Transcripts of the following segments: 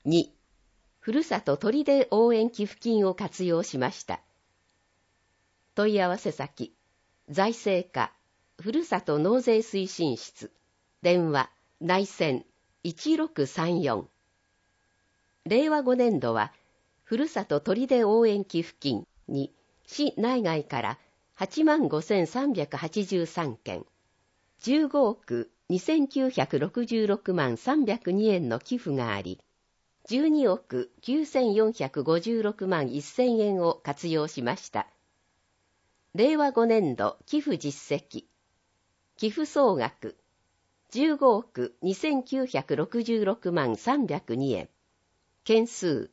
2、ふるさと砦応援寄付金を活用しました。問い合わせ先、財政課、ふるさと納税推進室、電話、内線1634。令和5年度は、ふるさと砦応援寄付金に市内外から85,383件、15億2,966万302円の寄付があり、12億9,456万1,000円を活用しました。令和5年度寄付実績、寄付総額15億2,966万302円、件数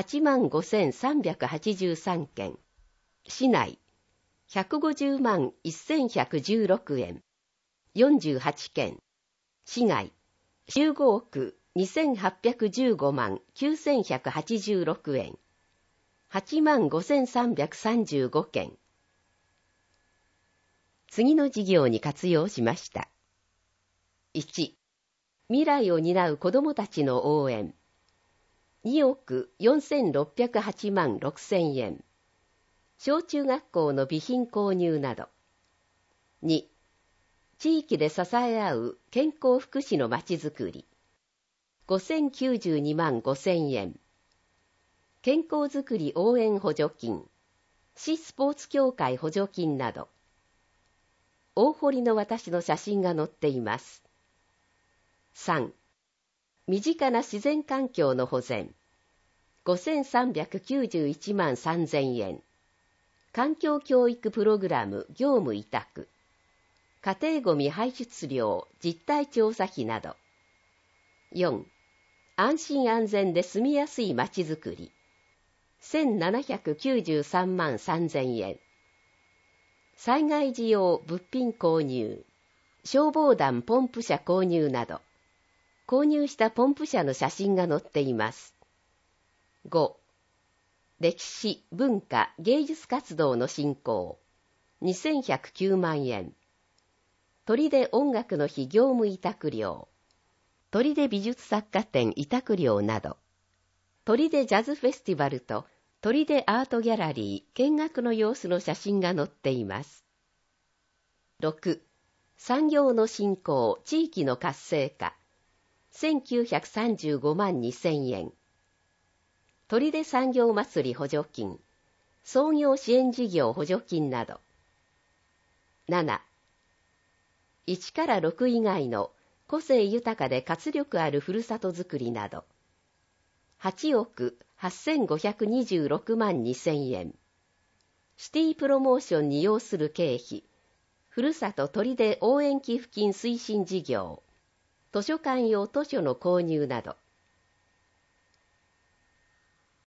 85,383件、市内150万1,116円、48件、市外15億2,815万9,186円、85,335件。次の事業に活用しました。1、未来を担う子どもたちの応援。2億4,608万6,000円。小中学校の備品購入など。2、地域で支え合う健康福祉のまちづくり。5,092万5,000円。健康づくり応援補助金。市スポーツ協会補助金など。大堀の私の写真が載っています。3、身近な自然環境の保全。5,391万3,000円。環境教育プログラム業務委託。家庭ごみ排出量実態調査費など。4、安心安全で住みやすいまちづくり。1,793万3,000円。災害時用物品購入。消防団ポンプ車購入など。購入したポンプ車の写真が載っています。5、歴史、文化、芸術活動の振興。2,109万円。砦音楽の日業務委託料。砦美術作家展委託料など。砦ジャズフェスティバルと砦アートギャラリー見学の様子の写真が載っています。6、産業の振興、地域の活性化。1,935万2,000円。砦産業まつり補助金。創業支援事業補助金など。7、1から6以外の個性豊かで活力あるふるさとづくりなど。8億8,526万2,000円。シティプロモーションに要する経費。ふるさと砦応援寄付金推進事業。図書館用図書の購入など。